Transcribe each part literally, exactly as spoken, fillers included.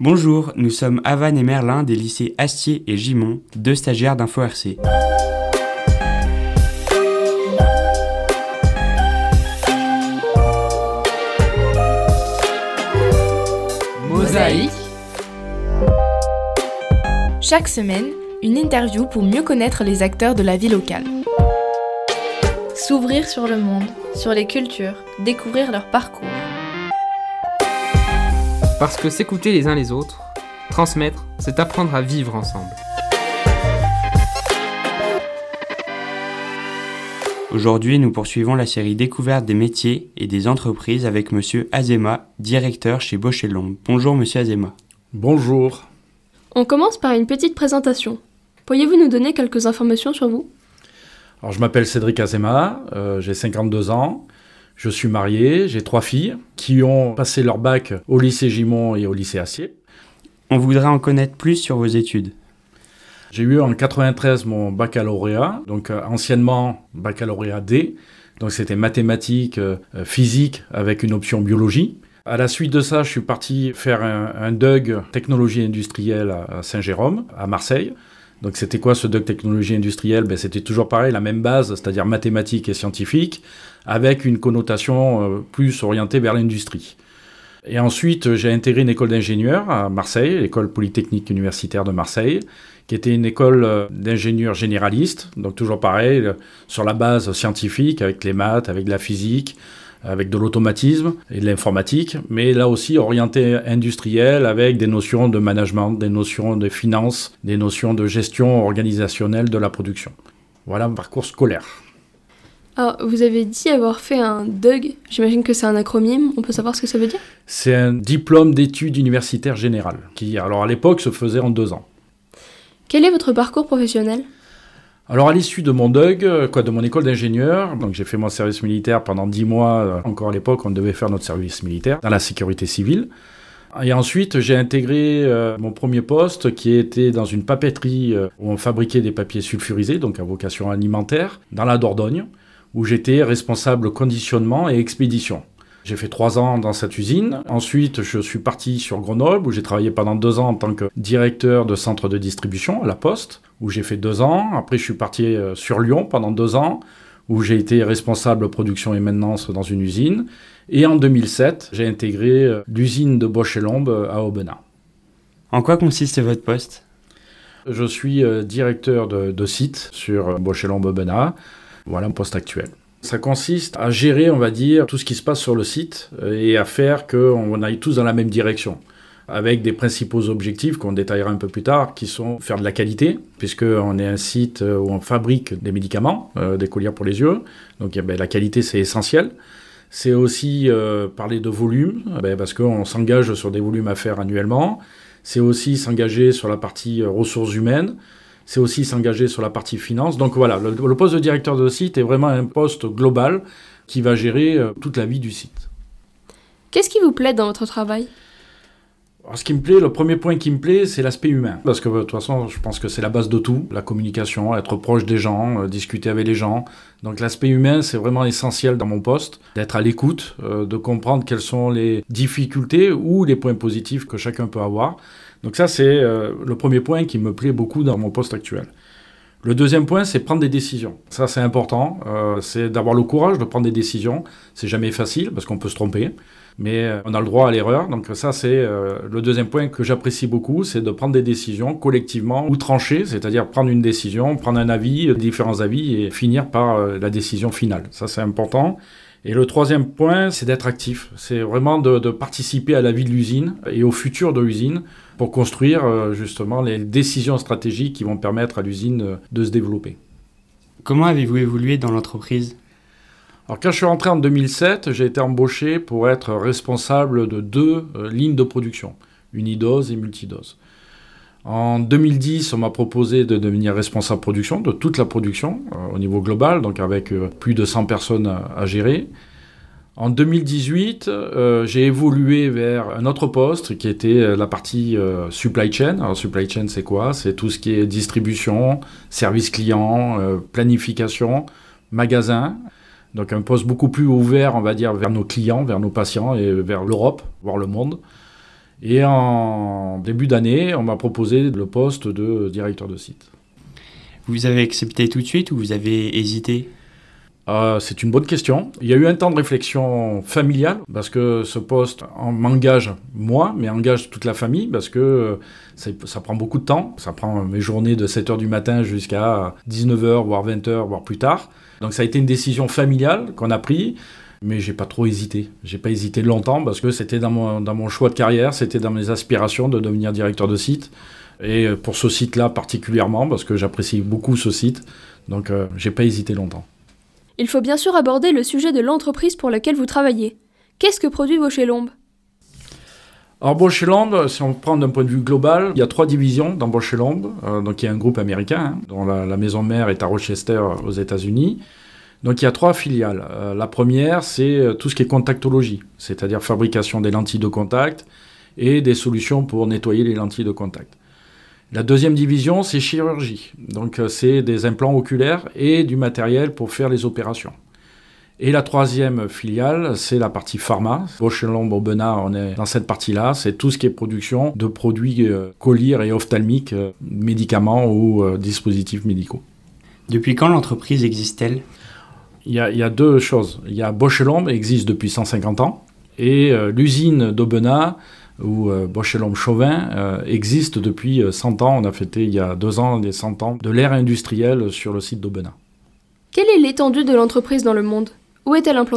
Bonjour, nous sommes Havane et Merlin des lycées Astier et Gimont, deux stagiaires d'Info R C. Mosaïque. Chaque semaine, une interview pour mieux connaître les acteurs de la vie locale. S'ouvrir sur le monde, sur les cultures, découvrir leur parcours. Parce que s'écouter les uns les autres, transmettre, c'est apprendre à vivre ensemble. Aujourd'hui, nous poursuivons la série Découverte des métiers et des entreprises avec Monsieur Azema, directeur chez Bausch et Lomb. Bonjour Monsieur Azema. Bonjour. On commence par une petite présentation. Pourriez-vous nous donner quelques informations sur vous ? Alors, je m'appelle Cédric Azema, euh, j'ai cinquante-deux ans, je suis marié, j'ai trois filles qui ont passé leur bac au lycée Gimont et au lycée Astier. On voudrait en connaître plus sur vos études. J'ai eu en quatre-vingt-treize mon baccalauréat, donc euh, anciennement baccalauréat D, donc c'était mathématiques, euh, physique avec une option biologie. À la suite de ça, je suis parti faire un, un D U G technologie industrielle à, à Saint-Jérôme, à Marseille. Donc c'était quoi ce D U G technologie industrielle ? Ben, c'était toujours pareil, la même base, c'est-à-dire mathématiques et scientifiques, avec une connotation euh, plus orientée vers l'industrie. Et ensuite, j'ai intégré une école d'ingénieurs à Marseille, l'école polytechnique universitaire de Marseille, qui était une école d'ingénieurs généralistes, donc toujours pareil, sur la base scientifique, avec les maths, avec la physique, avec de l'automatisme et de l'informatique, mais là aussi orienté industriel, avec des notions de management, des notions de finance, des notions de gestion organisationnelle de la production. Voilà un parcours scolaire. Alors, vous avez dit avoir fait un D U G, j'imagine que c'est un acronyme, on peut savoir ce que ça veut dire ? C'est un diplôme d'études universitaires générales, qui alors à l'époque se faisait en deux ans. Quel est votre parcours professionnel ? Alors à l'issue de mon D U G, quoi, de mon école d'ingénieur, donc j'ai fait mon service militaire pendant dix mois, encore à l'époque on devait faire notre service militaire dans la sécurité civile. Et ensuite j'ai intégré euh, mon premier poste qui était dans une papeterie euh, où on fabriquait des papiers sulfurisés, donc à vocation alimentaire, dans la Dordogne, où j'étais responsable conditionnement et expédition. J'ai fait trois ans dans cette usine. Ensuite, je suis parti sur Grenoble, où j'ai travaillé pendant deux ans en tant que directeur de centre de distribution à la Poste, où j'ai fait deux ans. Après, je suis parti sur Lyon pendant deux ans, où j'ai été responsable production et maintenance dans une usine. Et en deux mille sept, j'ai intégré l'usine de Bausch et Lomb à Aubenas. En quoi consiste votre poste ? Je suis directeur de, de site sur Bausch et Lomb Aubenas. Voilà mon poste actuel. Ça consiste à gérer, on va dire, tout ce qui se passe sur le site et à faire qu'on aille tous dans la même direction, avec des principaux objectifs qu'on détaillera un peu plus tard, qui sont faire de la qualité, puisqu'on est un site où on fabrique des médicaments, euh, des colliers pour les yeux, donc eh ben, la qualité c'est essentiel. C'est aussi euh, parler de volume, eh ben, parce qu'on s'engage sur des volumes à faire annuellement. C'est aussi s'engager sur la partie euh, ressources humaines. C'est aussi s'engager sur la partie finance. Donc voilà, le, le poste de directeur de site est vraiment un poste global qui va gérer euh, toute la vie du site. Qu'est-ce qui vous plaît dans votre travail ? Alors, ce qui me plaît, le premier point qui me plaît, c'est l'aspect humain. Parce que de toute façon, je pense que c'est la base de tout, la communication, être proche des gens, euh, discuter avec les gens. Donc l'aspect humain, c'est vraiment essentiel dans mon poste, d'être à l'écoute, euh, de comprendre quelles sont les difficultés ou les points positifs que chacun peut avoir. Donc ça, c'est euh, le premier point qui me plaît beaucoup dans mon poste actuel. Le deuxième point, c'est prendre des décisions. Ça, c'est important. Euh, c'est d'avoir le courage de prendre des décisions. C'est jamais facile parce qu'on peut se tromper, mais euh, on a le droit à l'erreur. Donc ça, c'est euh, le deuxième point que j'apprécie beaucoup, c'est de prendre des décisions collectivement ou trancher, c'est-à-dire prendre une décision, prendre un avis, différents avis et finir par euh, la décision finale. Ça, c'est important. Et le troisième point, c'est d'être actif. C'est vraiment de, de participer à la vie de l'usine et au futur de l'usine pour construire euh, justement les décisions stratégiques qui vont permettre à l'usine euh, de se développer. Comment avez-vous évolué dans l'entreprise ? Alors quand je suis rentré en deux mille sept, j'ai été embauché pour être responsable de deux euh, lignes de production, unidose et multidose. En deux mille dix, on m'a proposé de devenir responsable production, de toute la production, euh, au niveau global, donc avec euh, plus de cent personnes à, à gérer. En deux mille dix-huit, euh, j'ai évolué vers un autre poste qui était la partie euh, supply chain. Alors supply chain, c'est quoi ? C'est tout ce qui est distribution, service client, euh, planification, magasin. Donc un poste beaucoup plus ouvert, on va dire, vers nos clients, vers nos patients et vers l'Europe, voire le monde. Et en début d'année, on m'a proposé le poste de directeur de site. Vous avez accepté tout de suite ou vous avez hésité ? Euh, c'est une bonne question. Il y a eu un temps de réflexion familiale, parce que ce poste m'engage moi, mais engage toute la famille, parce que ça, ça prend beaucoup de temps. Ça prend mes journées de sept heures du matin jusqu'à dix-neuf heures, voire vingt heures, voire plus tard. Donc ça a été une décision familiale qu'on a prise, mais j'ai pas trop hésité. J'ai pas hésité longtemps, parce que c'était dans mon, dans mon choix de carrière, c'était dans mes aspirations de devenir directeur de site. Et pour ce site-là particulièrement, parce que j'apprécie beaucoup ce site, donc euh, j'ai pas hésité longtemps. Il faut bien sûr aborder le sujet de l'entreprise pour laquelle vous travaillez. Qu'est-ce que produit Bosch+Lomb ? Alors Bosch+Lomb, si on prend d'un point de vue global, il y a trois divisions dans Bosch+Lomb. Euh, donc il y a un groupe américain, hein, dont la, la maison mère est à Rochester aux États-Unis. Donc il y a trois filiales. Euh, la première, c'est tout ce qui est contactologie, c'est-à-dire fabrication des lentilles de contact et des solutions pour nettoyer les lentilles de contact. La deuxième division, c'est chirurgie. Donc, c'est des implants oculaires et du matériel pour faire les opérations. Et la troisième filiale, c'est la partie pharma. Bosch+Lomb, Aubenas, on est dans cette partie-là. C'est tout ce qui est production de produits euh, collyres et ophtalmiques, euh, médicaments ou euh, dispositifs médicaux. Depuis quand l'entreprise existe-t-elle ? Il y a, il y a deux choses. Il y a Bosch+Lomb, existe depuis cent cinquante ans. Et euh, l'usine d'Aubenas, où euh, Bosch+Lomb Chauvin euh, existe depuis cent ans. On a fêté il y a deux ans les cent ans de l'ère industrielle sur le site d'Aubenas. Quelle est l'étendue de l'entreprise dans le monde ? Où est-elle implantée ?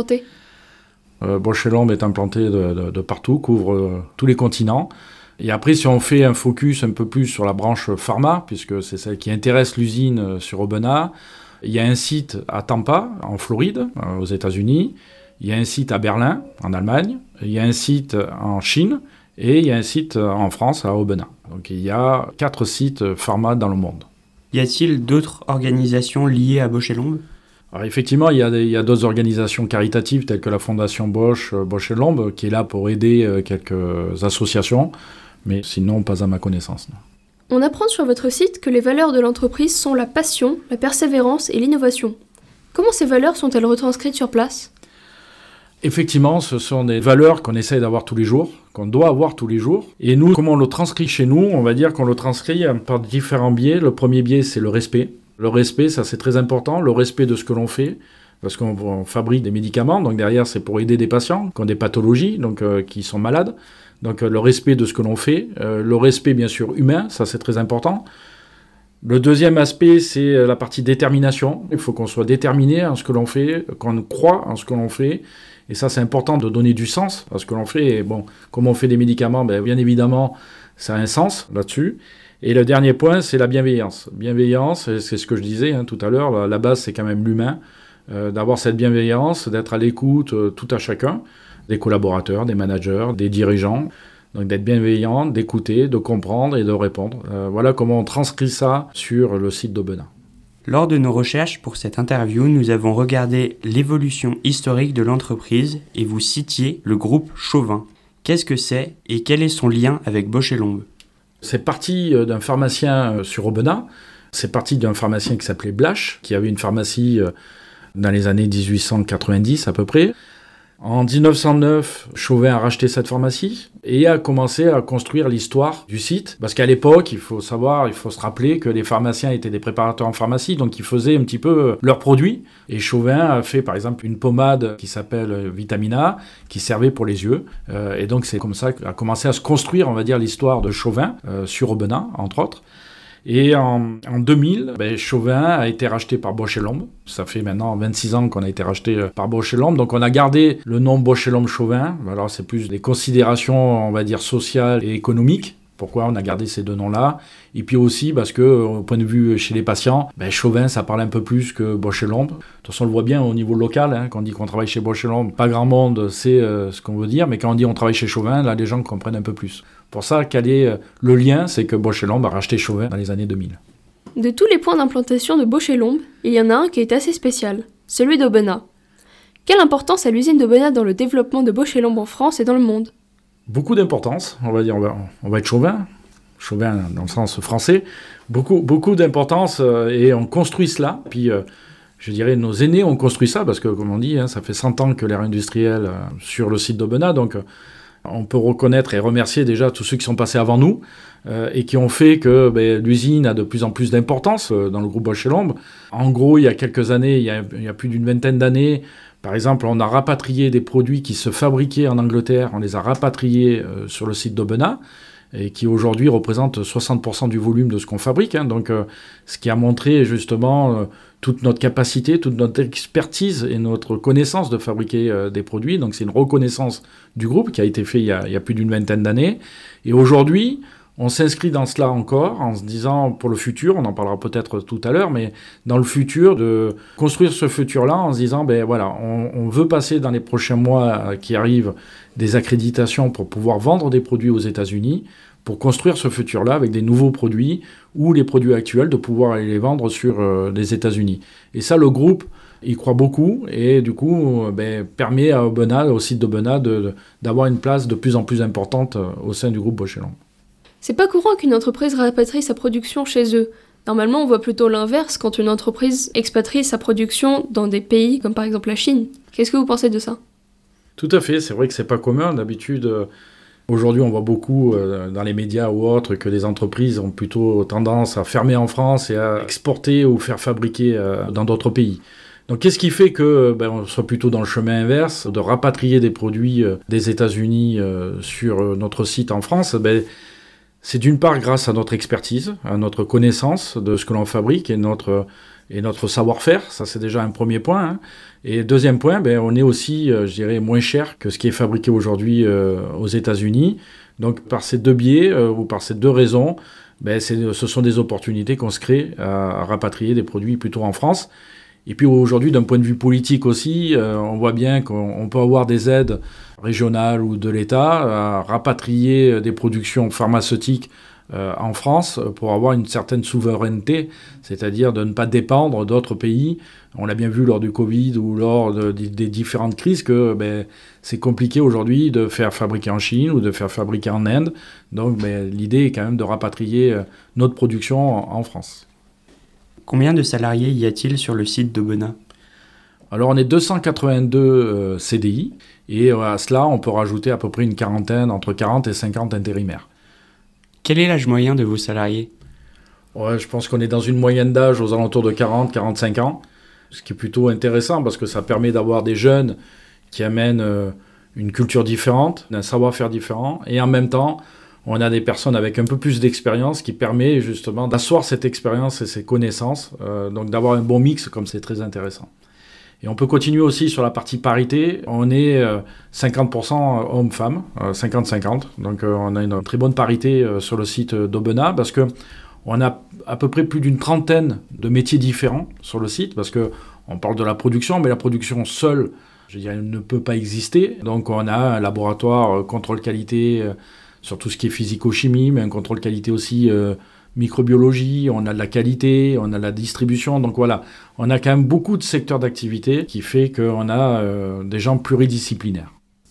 euh, Bosch+Lomb est implanté de, de, de partout, couvre euh, tous les continents. Et après, si on fait un focus un peu plus sur la branche pharma, puisque c'est celle qui intéresse l'usine euh, sur Aubenas, il y a un site à Tampa, en Floride, euh, aux États-Unis. Il y a un site à Berlin, en Allemagne. Il y a un site en Chine. Et il y a un site en France, à Aubenas. Donc il y a quatre sites pharma dans le monde. Y a-t-il d'autres organisations liées à Bosch+Lomb ? Alors effectivement, il y a, il y a d'autres organisations caritatives telles que la Fondation Bosch, Bosch+Lomb, qui est là pour aider quelques associations, mais sinon pas à ma connaissance. On apprend sur votre site que les valeurs de l'entreprise sont la passion, la persévérance et l'innovation. Comment ces valeurs sont-elles retranscrites sur place ? Effectivement, ce sont des valeurs qu'on essaye d'avoir tous les jours, qu'on doit avoir tous les jours. Et nous, comment on le transcrit chez nous ? On va dire qu'on le transcrit par différents biais. Le premier biais, c'est le respect. Le respect, ça c'est très important, le respect de ce que l'on fait, parce qu'on on fabrique des médicaments, donc derrière c'est pour aider des patients qui ont des pathologies, donc euh, qui sont malades. Donc euh, le respect de ce que l'on fait, euh, le respect bien sûr humain, ça c'est très important. Le deuxième aspect, c'est la partie détermination. Il faut qu'on soit déterminé en ce que l'on fait, qu'on croit en ce que l'on fait. Et ça, c'est important de donner du sens à ce que l'on fait. Et bon, comme on fait des médicaments, ben, bien évidemment, ça a un sens là-dessus. Et le dernier point, c'est la bienveillance. Bienveillance, c'est ce que je disais hein, tout à l'heure, la, la base, c'est quand même l'humain. Euh, d'avoir cette bienveillance, d'être à l'écoute euh, tout à chacun, des collaborateurs, des managers, des dirigeants. Donc d'être bienveillant, d'écouter, de comprendre et de répondre. Euh, voilà comment on transcrit ça sur le site d'Aubenas. Lors de nos recherches pour cette interview, nous avons regardé l'évolution historique de l'entreprise et vous citiez le groupe Chauvin. Qu'est-ce que c'est et quel est son lien avec Bosch+Lomb ? C'est parti d'un pharmacien sur Aubenas. C'est parti d'un pharmacien qui s'appelait Blache, qui avait une pharmacie dans les années dix-huit cent quatre-vingt-dix à peu près. En dix-neuf cent neuf, Chauvin a racheté cette pharmacie et a commencé à construire l'histoire du site. Parce qu'à l'époque, il faut savoir, il faut se rappeler que les pharmaciens étaient des préparateurs en pharmacie, donc ils faisaient un petit peu leurs produits. Et Chauvin a fait par exemple une pommade qui s'appelle Vitamina, qui servait pour les yeux. Euh, et donc c'est comme ça qu'a commencé à se construire, on va dire, l'histoire de Chauvin euh, sur Aubenas, entre autres. Et en, en deux mille, ben, Chauvin a été racheté par Bosch+Lomb. Ça fait maintenant vingt-six ans qu'on a été racheté par Bosch+Lomb. Donc on a gardé le nom Bosch+Lomb Chauvin. Alors c'est plus des considérations, on va dire, sociales et économiques. Pourquoi on a gardé ces deux noms-là ? Et puis aussi parce que, au point de vue chez les patients, ben Chauvin, ça parle un peu plus que Bosch+Lomb. De toute façon, on le voit bien au niveau local. Hein, quand on dit qu'on travaille chez Bosch+Lomb, pas grand monde sait euh, ce qu'on veut dire. Mais quand on dit on travaille chez Chauvin, là, les gens comprennent un peu plus. Pour ça, quel est le lien ? C'est que Bosch+Lomb a racheté Chauvin dans les années deux mille. De tous les points d'implantation de Bosch+Lomb, il y en a un qui est assez spécial, celui d'Aubenas. Quelle importance a l'usine d'Aubenas dans le développement de Bosch+Lomb en France et dans le monde ? Beaucoup d'importance, on va dire, on va, on va être Chauvin, Chauvin dans le sens français, beaucoup, beaucoup d'importance euh, et on construit cela. Puis, euh, je dirais, nos aînés ont construit ça parce que, comme on dit, hein, ça fait cent ans que l'ère industrielle euh, sur le site d'Aubenas, donc On peut reconnaître et remercier déjà tous ceux qui sont passés avant nous euh, et qui ont fait que ben, l'usine a de plus en plus d'importance euh, dans le groupe Bosch et Lomb. En gros, il y a quelques années, il y a, il y a plus d'une vingtaine d'années, par exemple, on a rapatrié des produits qui se fabriquaient en Angleterre, on les a rapatriés euh, sur le site d'Aubenas, et qui aujourd'hui représentent soixante pour cent du volume de ce qu'on fabrique. Hein. Donc, euh, ce qui a montré justement euh, toute notre capacité, toute notre expertise et notre connaissance de fabriquer euh, des produits. Donc, c'est une reconnaissance du groupe qui a été fait il y a, il y a plus d'une vingtaine d'années. Et aujourd'hui, on s'inscrit dans cela encore en se disant pour le futur, on en parlera peut-être tout à l'heure, mais dans le futur, de construire ce futur-là en se disant, ben voilà, on, on veut passer dans les prochains mois qui arrivent des accréditations pour pouvoir vendre des produits aux États-Unis, pour construire ce futur-là avec des nouveaux produits ou les produits actuels, de pouvoir aller les vendre sur euh, les États-Unis. Et ça, le groupe y croit beaucoup et du coup ben, permet à Aubenas, au site d'Aubenas, de, de, d'avoir une place de plus en plus importante au sein du groupe Bosch et Lomb. C'est pas courant qu'une entreprise rapatrie sa production chez eux. Normalement, on voit plutôt l'inverse quand une entreprise expatrie sa production dans des pays comme par exemple la Chine. Qu'est-ce que vous pensez de ça ? Tout à fait, c'est vrai que c'est pas commun. D'habitude, euh, aujourd'hui, on voit beaucoup euh, dans les médias ou autres que les entreprises ont plutôt tendance à fermer en France et à exporter ou faire fabriquer euh, dans d'autres pays. Donc, qu'est-ce qui fait que ben, on soit plutôt dans le chemin inverse, de rapatrier des produits euh, des États-Unis euh, sur euh, notre site en France ? Ben, c'est d'une part grâce à notre expertise, à notre connaissance de ce que l'on fabrique et notre, et notre savoir-faire. Ça, c'est déjà un premier point. Hein. Et deuxième point, ben, on est aussi, euh, je dirais, moins cher que ce qui est fabriqué aujourd'hui euh, aux États-Unis. Donc, par ces deux biais euh, ou par ces deux raisons, ben, c'est, ce sont des opportunités qu'on se crée à, à rapatrier des produits plutôt en France. Et puis aujourd'hui, d'un point de vue politique aussi, euh, on voit bien qu'on peut avoir des aides régionales ou de l'État à rapatrier des productions pharmaceutiques euh, en France pour avoir une certaine souveraineté, c'est-à-dire de ne pas dépendre d'autres pays. On l'a bien vu lors du Covid ou lors de, de, des différentes crises que ben, c'est compliqué aujourd'hui de faire fabriquer en Chine ou de faire fabriquer en Inde. Donc ben, l'idée est quand même de rapatrier notre production en, en France. Combien de salariés y a-t-il sur le site d'Aubenas ? Alors on est deux cent quatre-vingt-deux euh, C D I et euh, à cela on peut rajouter à peu près une quarantaine, entre quarante et cinquante intérimaires. Quel est l'âge moyen de vos salariés ? Ouais, je pense qu'on est dans une moyenne d'âge aux alentours de quarante à quarante-cinq ans, ce qui est plutôt intéressant parce que ça permet d'avoir des jeunes qui amènent euh, une culture différente, un savoir-faire différent et en même temps on a des personnes avec un peu plus d'expérience qui permet justement d'asseoir cette expérience et ces connaissances, euh, donc d'avoir un bon mix comme c'est très intéressant. Et on peut continuer aussi sur la partie parité. On est euh, cinquante pour cent hommes-femmes, euh, cinquante cinquante. Donc euh, on a une très bonne parité euh, sur le site d'Aubenas parce qu'on a à peu près plus d'une trentaine de métiers différents sur le site parce qu'on parle de la production, mais la production seule, je dirais, ne peut pas exister. Donc on a un laboratoire euh, contrôle qualité euh, sur tout ce qui est physico-chimie, mais un contrôle qualité aussi euh, microbiologie, on a de la qualité, on a de la distribution. Donc voilà, on a quand même beaucoup de secteurs d'activité qui fait qu'on a euh, des gens pluridisciplinaires.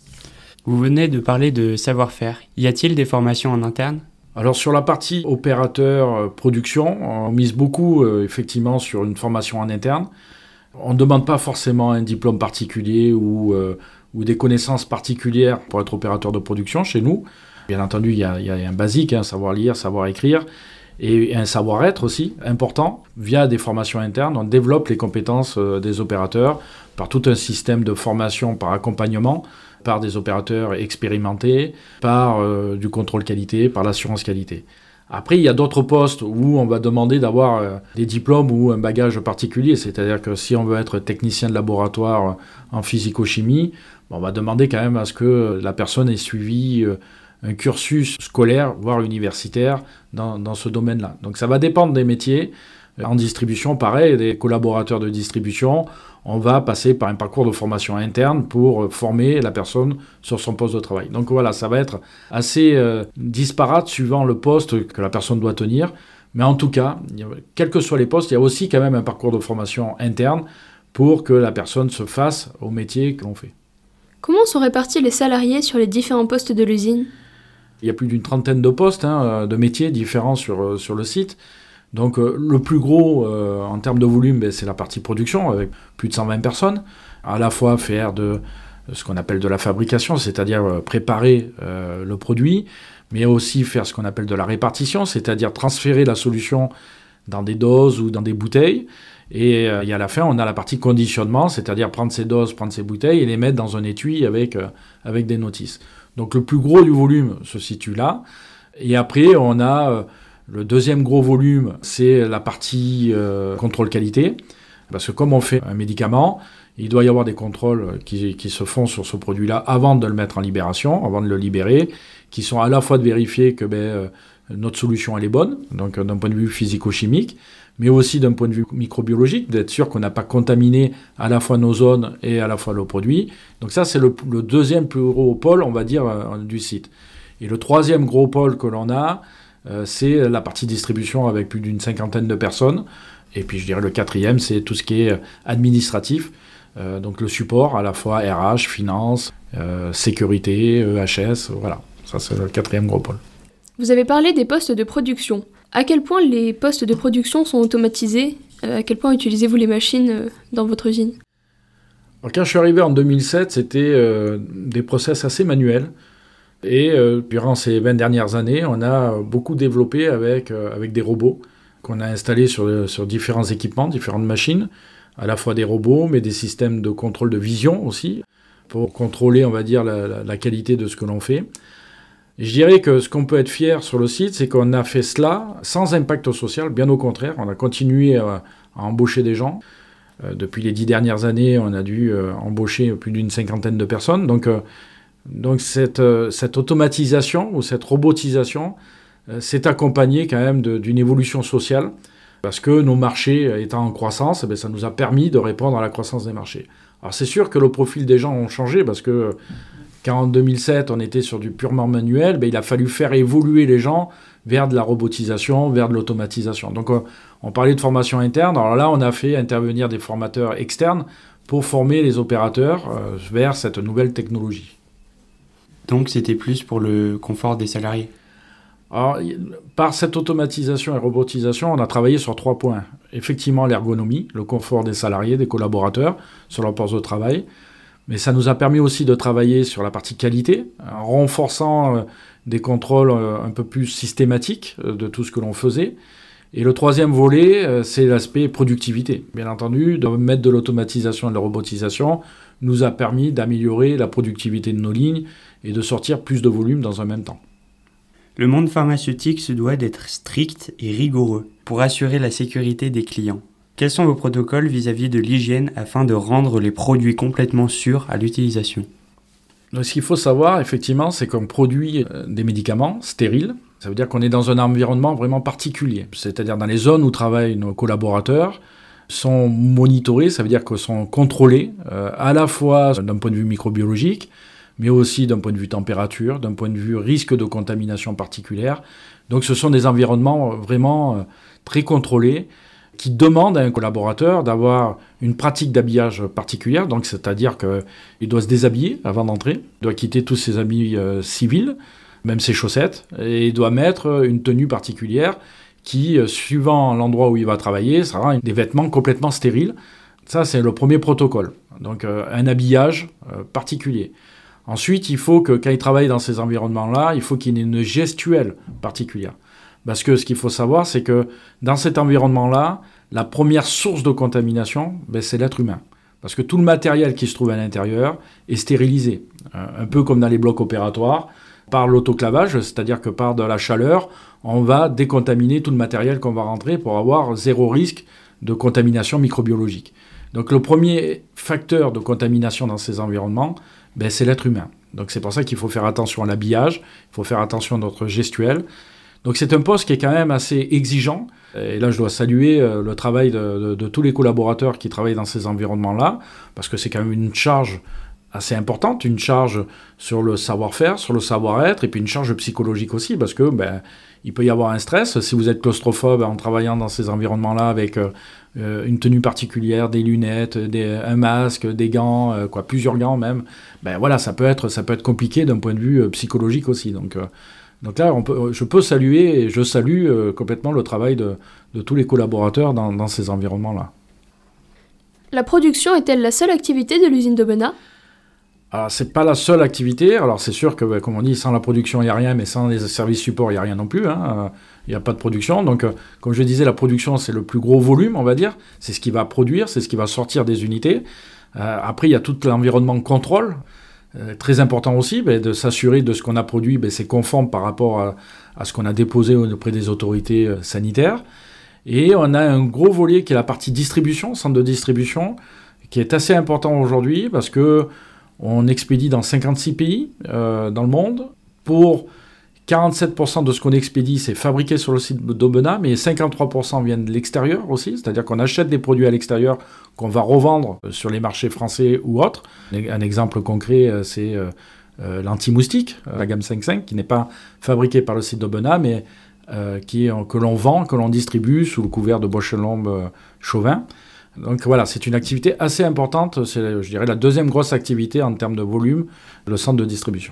Vous venez de parler de savoir-faire. Y a-t-il des formations en interne ? Alors sur la partie opérateur euh, production, on mise beaucoup euh, effectivement sur une formation en interne. On ne demande pas forcément un diplôme particulier ou, euh, ou des connaissances particulières pour être opérateur de production chez nous. Bien entendu, il y a, y a un basique, hein, savoir lire, savoir écrire. Et un savoir-être aussi important. Via des formations internes, on développe les compétences euh, des opérateurs par tout un système de formation par accompagnement, par des opérateurs expérimentés, par euh, du contrôle qualité, par l'assurance qualité. Après, il y a d'autres postes où on va demander d'avoir euh, des diplômes ou un bagage particulier, c'est-à-dire que si on veut être technicien de laboratoire en physico-chimie, on va demander quand même à ce que la personne ait suivi euh, un cursus scolaire, voire universitaire, dans, dans ce domaine-là. Donc ça va dépendre des métiers. En distribution, pareil, des collaborateurs de distribution, on va passer par un parcours de formation interne pour former la personne sur son poste de travail. Donc voilà, ça va être assez euh, disparate suivant le poste que la personne doit tenir. Mais en tout cas, quels que soient les postes, il y a aussi quand même un parcours de formation interne pour que la personne se fasse au métier que l'on fait. Comment sont répartis les salariés sur les différents postes de l'usine ? Il y a plus d'une trentaine de postes, hein, de métiers différents sur, sur le site. Donc euh, le plus gros euh, en termes de volume, ben, c'est la partie production avec plus de cent vingt personnes. À la fois faire de, ce qu'on appelle de la fabrication, c'est-à-dire préparer euh, le produit, mais aussi faire ce qu'on appelle de la répartition, c'est-à-dire transférer la solution dans des doses ou dans des bouteilles. Et, euh, et à la fin, on a la partie conditionnement, c'est-à-dire prendre ces doses, prendre ces bouteilles et les mettre dans un étui avec, euh, avec des notices. Donc le plus gros du volume se situe là. Et après, on a euh, le deuxième gros volume, c'est la partie euh, contrôle qualité. Parce que comme on fait un médicament, il doit y avoir des contrôles qui, qui se font sur ce produit-là avant de le mettre en libération, avant de le libérer, qui sont à la fois de vérifier que ben, euh, notre solution elle est bonne, donc d'un point de vue physico-chimique, mais aussi d'un point de vue microbiologique, d'être sûr qu'on n'a pas contaminé à la fois nos zones et à la fois le produit. Donc ça, c'est le, le deuxième plus gros pôle, on va dire, euh, du site. Et le troisième gros pôle que l'on a, euh, c'est la partie distribution avec plus d'une cinquantaine de personnes. Et puis je dirais le quatrième, c'est tout ce qui est administratif, euh, donc le support à la fois R H, finance, euh, sécurité, E H S, voilà. Ça, c'est le quatrième gros pôle. Vous avez parlé des postes de production. À quel point les postes de production sont automatisés ? À quel point utilisez-vous les machines dans votre usine ? Alors, quand je suis arrivé en deux mille sept, c'était euh, des process assez manuels. Et euh, durant ces vingt dernières années, on a beaucoup développé avec, euh, avec des robots qu'on a installés sur, sur différents équipements, différentes machines, à la fois des robots, mais des systèmes de contrôle de vision aussi, pour contrôler, on va dire, la, la, la qualité de ce que l'on fait. Et je dirais que ce qu'on peut être fier sur le site, c'est qu'on a fait cela sans impact social, bien au contraire. On a continué à, à embaucher des gens. Euh, depuis les dix dernières années, on a dû euh, embaucher plus d'une cinquantaine de personnes. Donc, euh, donc cette, euh, cette automatisation ou cette robotisation euh, s'est accompagnée quand même de, d'une évolution sociale, parce que nos marchés étant en croissance, eh bien, ça nous a permis de répondre à la croissance des marchés. Alors c'est sûr que le profil des gens ont changé, parce que quand en deux mille sept, on était sur du purement manuel, ben, il a fallu faire évoluer les gens vers de la robotisation, vers de l'automatisation. Donc, on, on parlait de formation interne. Alors là, on a fait intervenir des formateurs externes pour former les opérateurs euh, vers cette nouvelle technologie. Donc, c'était plus pour le confort des salariés ? Alors, par cette automatisation et robotisation, on a travaillé sur trois points. Effectivement, l'ergonomie, le confort des salariés, des collaborateurs, sur leur poste de travail. Mais ça nous a permis aussi de travailler sur la partie qualité, en renforçant euh, des contrôles euh, un peu plus systématiques euh, de tout ce que l'on faisait. Et le troisième volet, euh, c'est l'aspect productivité. Bien entendu, de mettre de l'automatisation et de la robotisation nous a permis d'améliorer la productivité de nos lignes et de sortir plus de volume dans un même temps. Le monde pharmaceutique se doit d'être strict et rigoureux pour assurer la sécurité des clients. Quels sont vos protocoles vis-à-vis de l'hygiène afin de rendre les produits complètement sûrs à l'utilisation ? Donc, ce qu'il faut savoir, effectivement, c'est qu'on produit des médicaments stériles. Ça veut dire qu'on est dans un environnement vraiment particulier. C'est-à-dire dans les zones où travaillent nos collaborateurs sont monitorés, ça veut dire qu'ils sont contrôlés euh, à la fois d'un point de vue microbiologique, mais aussi d'un point de vue température, d'un point de vue risque de contamination particulière. Donc ce sont des environnements vraiment euh, très contrôlés, qui demande à un collaborateur d'avoir une pratique d'habillage particulière, donc c'est-à-dire qu'il doit se déshabiller avant d'entrer, il doit quitter tous ses habits euh, civils, même ses chaussettes, et il doit mettre une tenue particulière qui, euh, suivant l'endroit où il va travailler, sera des vêtements complètement stériles. Ça, c'est le premier protocole, donc euh, un habillage euh, particulier. Ensuite, il faut que, quand il travaille dans ces environnements-là, il faut qu'il ait une gestuelle particulière. Parce que ce qu'il faut savoir, c'est que dans cet environnement-là, la première source de contamination, ben, c'est l'être humain. Parce que tout le matériel qui se trouve à l'intérieur est stérilisé. Euh, un peu comme dans les blocs opératoires, par l'autoclavage, c'est-à-dire que par de la chaleur, on va décontaminer tout le matériel qu'on va rentrer pour avoir zéro risque de contamination microbiologique. Donc le premier facteur de contamination dans ces environnements, ben, c'est l'être humain. Donc c'est pour ça qu'il faut faire attention à l'habillage, il faut faire attention à notre gestuelle. Donc c'est un poste qui est quand même assez exigeant. Et là, je dois saluer euh, le travail de, de, de tous les collaborateurs qui travaillent dans ces environnements-là, parce que c'est quand même une charge assez importante, une charge sur le savoir-faire, sur le savoir-être, et puis une charge psychologique aussi, parce que ben, il peut y avoir un stress. Si vous êtes claustrophobe en travaillant dans ces environnements-là avec euh, une tenue particulière, des lunettes, des, un masque, des gants, euh, quoi, plusieurs gants même, ben voilà, ça peut être, ça peut être compliqué d'un point de vue euh, psychologique aussi. Donc, euh, Donc là, on peut, je peux saluer, et je salue euh, complètement le travail de, de tous les collaborateurs dans, dans ces environnements-là. La production est-elle la seule activité de l'usine d'Aubenas ? Alors, c'est pas la seule activité. Alors, c'est sûr que, comme on dit, sans la production, il n'y a rien, mais sans les services support, il n'y a rien non plus. Hein. Il n'y a pas de production. Donc, euh, comme je disais, la production, c'est le plus gros volume, on va dire. C'est ce qui va produire, c'est ce qui va sortir des unités. Euh, après, il y a tout l'environnement de contrôle. Euh, très important aussi, ben, de s'assurer de ce qu'on a produit, ben, c'est conforme par rapport à, à ce qu'on a déposé auprès des autorités euh, sanitaires. Et on a un gros volet qui est la partie distribution, centre de distribution, qui est assez important aujourd'hui parce que on expédie dans cinquante-six pays euh, dans le monde. Pour quarante-sept pour cent de ce qu'on expédie, c'est fabriqué sur le site d'Aubenas, mais cinquante-trois pour cent viennent de l'extérieur aussi, c'est-à-dire qu'on achète des produits à l'extérieur qu'on va revendre sur les marchés français ou autres. Un exemple concret, c'est euh, euh, l'anti-moustique, la gamme cinq cinq, qui n'est pas fabriquée par le site d'Aubenas, mais euh, qui est, que l'on vend, que l'on distribue sous le couvert de Bausch et Lomb euh, Chauvin. Donc voilà, c'est une activité assez importante, c'est, je dirais, la deuxième grosse activité en termes de volume, le centre de distribution.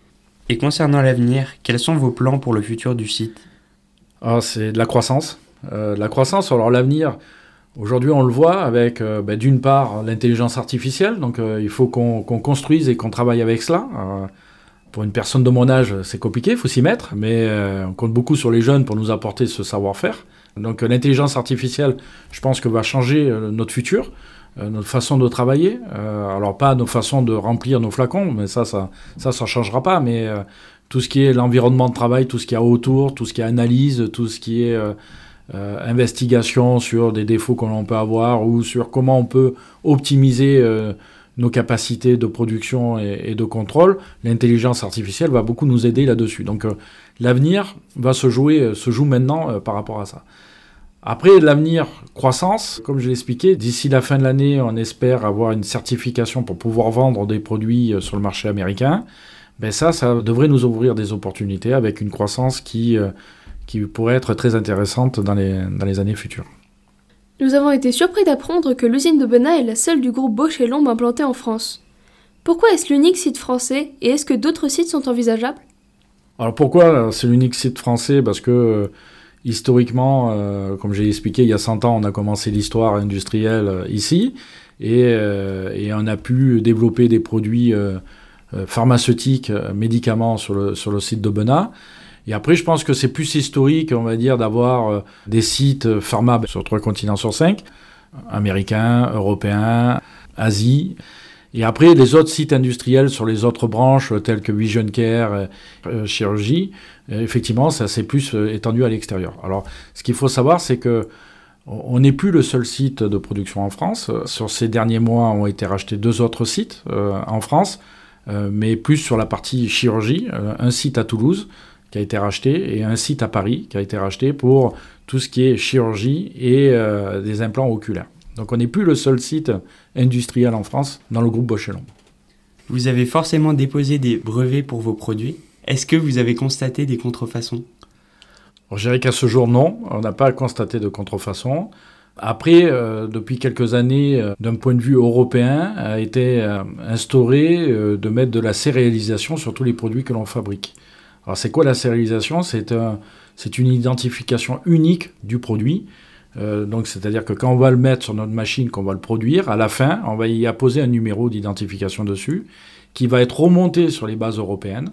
Et concernant l'avenir, quels sont vos plans pour le futur du site ? Ah, c'est de la croissance. Euh, de la croissance, alors l'avenir, aujourd'hui on le voit avec euh, bah, d'une part l'intelligence artificielle, donc euh, il faut qu'on, qu'on construise et qu'on travaille avec cela. Euh, pour une personne de mon âge, c'est compliqué, il faut s'y mettre, mais euh, on compte beaucoup sur les jeunes pour nous apporter ce savoir-faire. Donc euh, l'intelligence artificielle, je pense que va changer euh, notre futur, euh, notre façon de travailler. Euh, alors pas nos façons de remplir nos flacons, mais ça, ça, ça, ça changera pas. Mais euh, tout ce qui est l'environnement de travail, tout ce qu'il y a autour, tout ce qui est analyse, tout ce qui est euh, euh, investigation sur des défauts que l'on peut avoir ou sur comment on peut optimiser euh, nos capacités de production et, et de contrôle, l'intelligence artificielle va beaucoup nous aider là-dessus. Donc euh, l'avenir va se jouer, se joue maintenant euh, par rapport à ça. Après, l'avenir croissance, comme je l'ai expliqué, d'ici la fin de l'année, on espère avoir une certification pour pouvoir vendre des produits sur le marché américain. Ben ça, ça devrait nous ouvrir des opportunités avec une croissance qui, euh, qui pourrait être très intéressante dans les, dans les années futures. Nous avons été surpris d'apprendre que l'usine d'Aubenas est la seule du groupe Bausch et Lomb implantée en France. Pourquoi est-ce l'unique site français et est-ce que d'autres sites sont envisageables ? Alors pourquoi c'est l'unique site français ? Parce que euh, historiquement, euh, comme j'ai expliqué, il y a cent ans, on a commencé l'histoire industrielle euh, ici et, euh, et on a pu développer des produits euh, euh, pharmaceutiques, euh, médicaments sur le, sur le site d'Aubenas. Et après, je pense que c'est plus historique, on va dire, d'avoir euh, des sites pharma sur trois continents sur cinq, américains, européens, Asie. Et après, les autres sites industriels sur les autres branches, telles que Vision Care, euh, chirurgie, euh, effectivement, ça s'est plus euh, étendu à l'extérieur. Alors, ce qu'il faut savoir, c'est que on n'est plus le seul site de production en France. Sur ces derniers mois, ont été rachetés deux autres sites euh, en France, euh, mais plus sur la partie chirurgie, euh, un site à Toulouse, qui a été racheté, et un site à Paris qui a été racheté pour tout ce qui est chirurgie et euh, des implants oculaires. Donc on n'est plus le seul site industriel en France dans le groupe Bausch et Lomb. Vous avez forcément déposé des brevets pour vos produits. Est-ce que vous avez constaté des contrefaçons ? Alors, je dirais qu'à ce jour, non. On n'a pas constaté de contrefaçon. Après, euh, depuis quelques années, euh, d'un point de vue européen, a été euh, instauré euh, de mettre de la sérialisation sur tous les produits que l'on fabrique. Alors, c'est quoi la sérialisation ? C'est, un, c'est une identification unique du produit. Euh, donc, c'est-à-dire que quand on va le mettre sur notre machine, qu'on va le produire, à la fin, on va y apposer un numéro d'identification dessus qui va être remonté sur les bases européennes.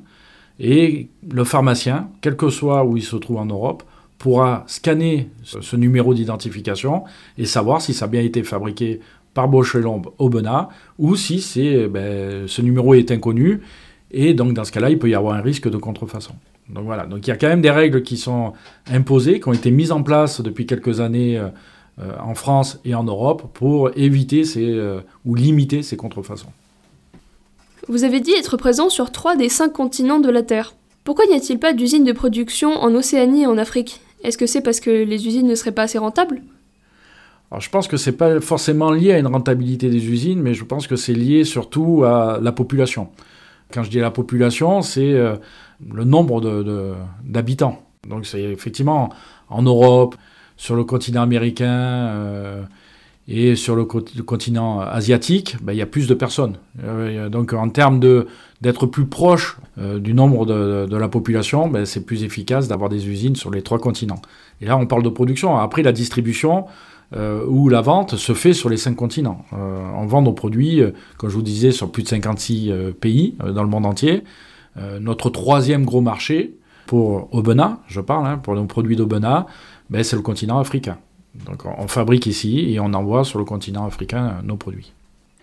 Et le pharmacien, quel que soit où il se trouve en Europe, pourra scanner ce, ce numéro d'identification et savoir si ça a bien été fabriqué par Bausch et Lomb Aubenas ou si c'est, ben, ce numéro est inconnu. Et donc, dans ce cas-là, il peut y avoir un risque de contrefaçon. Donc voilà, donc il y a quand même des règles qui sont imposées, qui ont été mises en place depuis quelques années euh, en France et en Europe pour éviter ces, euh, ou limiter ces contrefaçons. Vous avez dit être présent sur trois des cinq continents de la Terre. Pourquoi n'y a-t-il pas d'usines de production en Océanie et en Afrique ? Est-ce que c'est parce que les usines ne seraient pas assez rentables ? Alors, je pense que ce n'est pas forcément lié à une rentabilité des usines, mais je pense que c'est lié surtout à la population. Quand je dis la population, c'est euh, le nombre de, de, d'habitants. Donc c'est effectivement en Europe, sur le continent américain euh, et sur le, co- le continent asiatique, ben, il y a plus de personnes. Euh, donc en termes de, d'être plus proche euh, du nombre de, de, de la population, ben, c'est plus efficace d'avoir des usines sur les trois continents. Et là, on parle de production. Après, la distribution, euh, où la vente se fait sur les cinq continents. Euh, on vend nos produits, euh, comme je vous disais, sur plus de cinquante-six euh, pays euh, dans le monde entier. Euh, notre troisième gros marché, pour Aubenas, je parle, hein, pour nos produits d'Aubenas, ben, c'est le continent africain. Donc on, on fabrique ici et on envoie sur le continent africain euh, nos produits.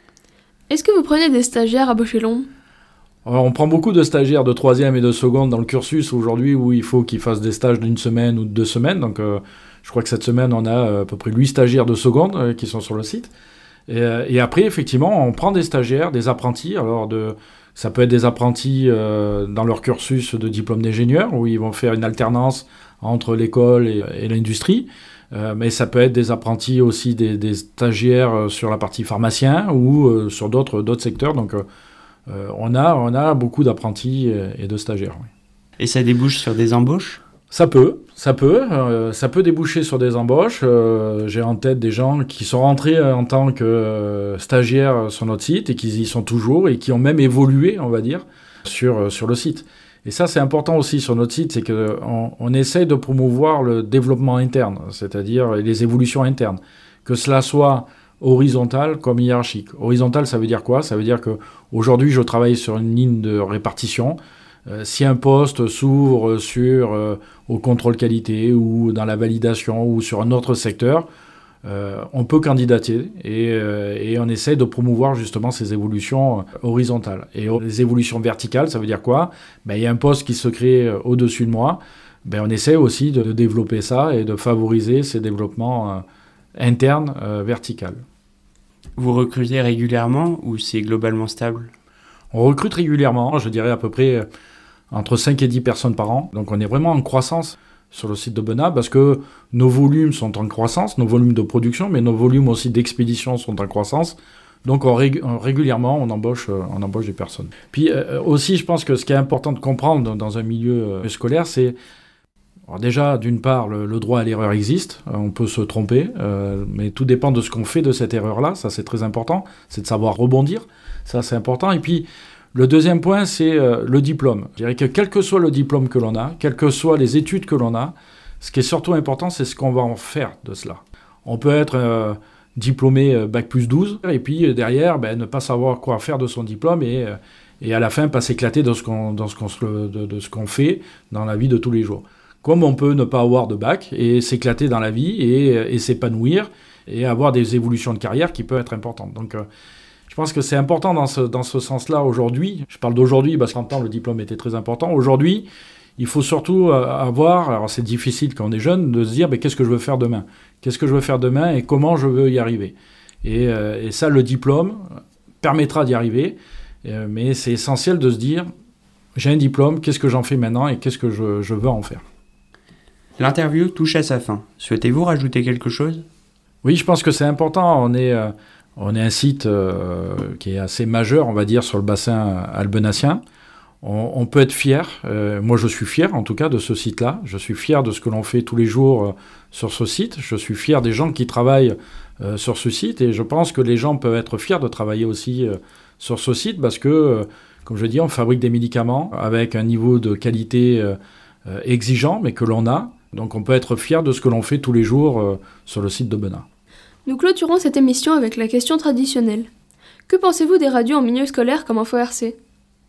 Est-ce que vous prenez des stagiaires à Bausch et Lomb ? Alors, on prend beaucoup de stagiaires de troisième et de seconde dans le cursus aujourd'hui où il faut qu'ils fassent des stages d'une semaine ou de deux semaines. Donc euh, je crois que cette semaine, on a euh, à peu près huit stagiaires de seconde euh, qui sont sur le site. Et, euh, et après, effectivement, on prend des stagiaires, des apprentis. Alors, de, ça peut être des apprentis euh, dans leur cursus de diplôme d'ingénieur, où ils vont faire une alternance entre l'école et, et l'industrie. Euh, mais ça peut être des apprentis aussi, des, des stagiaires sur la partie pharmacien ou euh, sur d'autres, d'autres secteurs. Donc, euh, euh, on, a, on a beaucoup d'apprentis et, et de stagiaires. Oui. Et ça débouche sur des embauches ? Ça peut, ça peut, euh, ça peut déboucher sur des embauches. Euh, j'ai en tête des gens qui sont rentrés en tant que euh, stagiaires sur notre site et qui y sont toujours et qui ont même évolué, on va dire, sur, sur le site. Et ça, c'est important aussi sur notre site, c'est qu'on on essaye de promouvoir le développement interne, c'est-à-dire les évolutions internes, que cela soit horizontal comme hiérarchique. Horizontal, ça veut dire quoi ? Ça veut dire qu'aujourd'hui, je travaille sur une ligne de répartition. Euh, si un poste s'ouvre sur euh, au contrôle qualité ou dans la validation ou sur un autre secteur, euh, on peut candidater et, euh, et on essaie de promouvoir justement ces évolutions horizontales. Et les évolutions verticales, ça veut dire quoi ? Ben, il y a un poste qui se crée au-dessus de moi, ben, on essaie aussi de, de développer ça et de favoriser ces développements euh, internes euh, verticales. Vous recrutez régulièrement ou c'est globalement stable ? On recrute régulièrement, je dirais à peu près entre cinq et dix personnes par an. Donc on est vraiment en croissance sur le site d'Aubenas parce que nos volumes sont en croissance, nos volumes de production, mais nos volumes aussi d'expédition sont en croissance. Donc on rég- on, régulièrement, on embauche, euh, on embauche des personnes. Puis euh, aussi, je pense que ce qui est important de comprendre dans, dans un milieu euh, scolaire, c'est alors déjà, d'une part, le, le droit à l'erreur existe, euh, on peut se tromper, euh, mais tout dépend de ce qu'on fait de cette erreur-là, ça c'est très important, c'est de savoir rebondir, ça c'est important. Et puis, le deuxième point, c'est euh, le diplôme. Je dirais que quel que soit le diplôme que l'on a, quelles que soient les études que l'on a, ce qui est surtout important, c'est ce qu'on va en faire de cela. On peut être euh, diplômé euh, bac plus douze, et puis euh, derrière, ben, ne pas savoir quoi faire de son diplôme, et, euh, et à la fin, pas s'éclater dans ce qu'on, dans ce qu'on, de, de ce qu'on fait dans la vie de tous les jours. Comme on peut ne pas avoir de bac, et s'éclater dans la vie, et, et s'épanouir, et avoir des évolutions de carrière qui peuvent être importantes. Donc, euh, je pense que c'est important dans ce, dans ce sens-là aujourd'hui. Je parle d'aujourd'hui parce qu'en temps, le diplôme était très important. Aujourd'hui, il faut surtout avoir, alors c'est difficile quand on est jeune, de se dire mais qu'est-ce que je veux faire demain ? Qu'est-ce que je veux faire demain et comment je veux y arriver ? Et, euh, et ça, le diplôme permettra d'y arriver. Euh, mais c'est essentiel de se dire j'ai un diplôme, qu'est-ce que j'en fais maintenant et qu'est-ce que je, je veux en faire ? L'interview touche à sa fin. Souhaitez-vous rajouter quelque chose ? Oui, je pense que c'est important. On est... Euh, On est un site euh, qui est assez majeur, on va dire, sur le bassin albenassien. On, on peut être fier, euh, moi je suis fier en tout cas de ce site-là. Je suis fier de ce que l'on fait tous les jours euh, sur ce site. Je suis fier des gens qui travaillent euh, sur ce site et je pense que les gens peuvent être fiers de travailler aussi euh, sur ce site parce que, euh, comme je dis, on fabrique des médicaments avec un niveau de qualité euh, euh, exigeant, mais que l'on a. Donc on peut être fier de ce que l'on fait tous les jours euh, sur le site d'Aubenas. Nous clôturons cette émission avec la question traditionnelle. Que pensez-vous des radios en milieu scolaire comme Info R C ?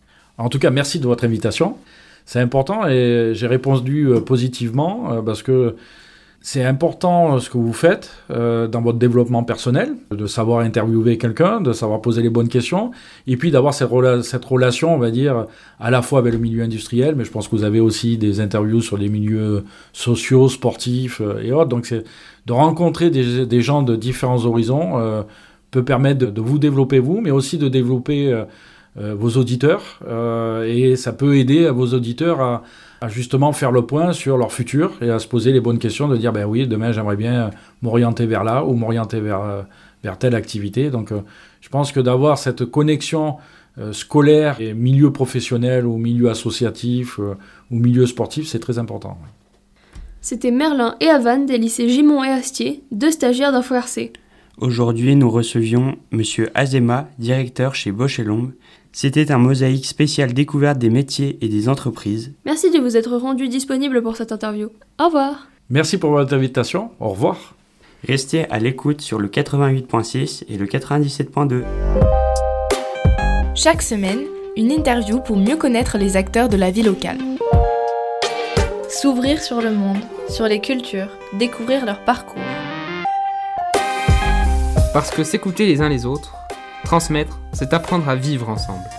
En tout cas, merci de votre invitation. C'est important et j'ai répondu positivement euh, parce que c'est important ce que vous faites euh, dans votre développement personnel, de savoir interviewer quelqu'un, de savoir poser les bonnes questions et puis d'avoir cette, rela- cette relation, on va dire, à la fois avec le milieu industriel, mais je pense que vous avez aussi des interviews sur des milieux sociaux, sportifs euh, et autres. Donc, c'est de rencontrer des, des gens de différents horizons euh, peut permettre de, de vous développer vous, mais aussi de développer euh, euh, vos auditeurs. Euh, et ça peut aider à vos auditeurs à, à justement faire le point sur leur futur et à se poser les bonnes questions, de dire ben oui, demain j'aimerais bien m'orienter vers là ou m'orienter vers, euh, vers telle activité. Donc euh, je pense que d'avoir cette connexion euh, scolaire et milieu professionnel ou milieu associatif euh, ou milieu sportif, c'est très important. C'était Merlin et Havane des lycées Gimont et Astier, deux stagiaires d'Info R C. Aujourd'hui, nous recevions Monsieur Azema, directeur chez Bausch et Lomb. C'était un mosaïque spécial découverte des métiers et des entreprises. Merci de vous être rendu disponible pour cette interview. Au revoir. Merci pour votre invitation. Au revoir. Restez à l'écoute sur le quatre-vingt-huit point six et le quatre-vingt-dix-sept point deux. Chaque semaine, une interview pour mieux connaître les acteurs de la vie locale. S'ouvrir sur le monde, sur les cultures, découvrir leur parcours. Parce que s'écouter les uns les autres, transmettre, c'est apprendre à vivre ensemble.